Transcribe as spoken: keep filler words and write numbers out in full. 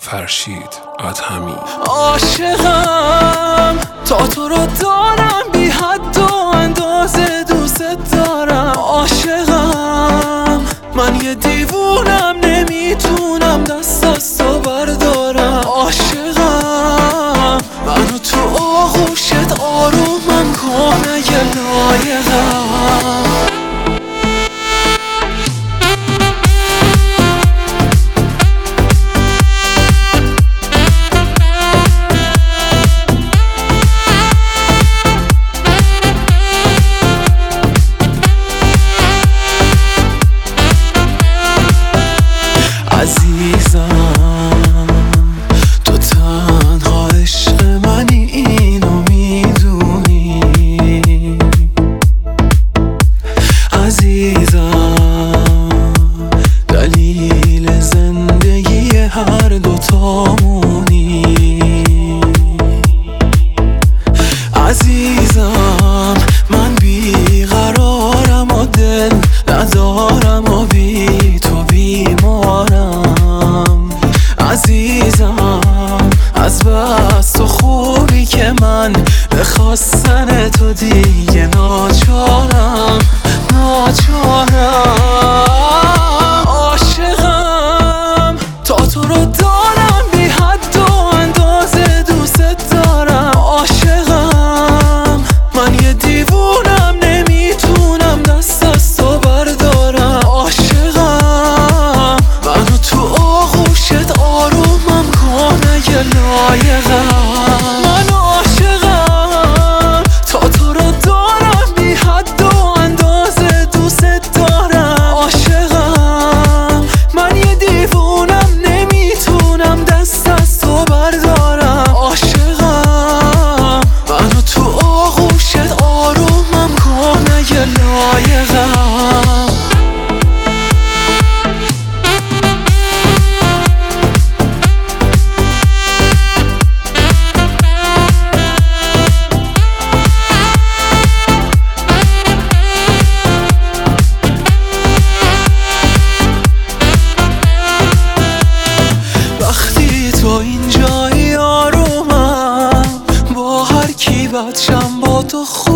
فرشید ادهمی. عاشقم تا تو رو دارم، بی حد و اندازه دوست دارم. عاشقم من یه دیوونم، نمیتونم دست از تو بردارم. عاشقم منو تو آغوشت آرومم کن اگه لایقم. عزیزم تو تنها عشق منی، اینو میدونی. عزیزم دلیل زندگی هر دوتامونی. عزیزم من بیقرارم و دل ندارم و بی تو بیمارم. عزیزم از بس تو خوبی که من به خواستن تو دیگه ناچارم ناچارم. عاشقم تا تو رو دارم، بی حد و اندازه دوست دارم. عاشقم من یه دیوونم، نمیتونم دست از تو بردارم. عاشقم منو تو آغوشت آرومم کن اگه لایقم. من عاشقم تا تو رو دارم، بی حد و اندازه دوست دارم. عاشقم من یه دیوونم، نمیتونم دست از تو بردارم. عاشقم منو تو آغوشت آرومم کن اگه لایقم. تو اینجایی آرومم، با هر کی بچم با تو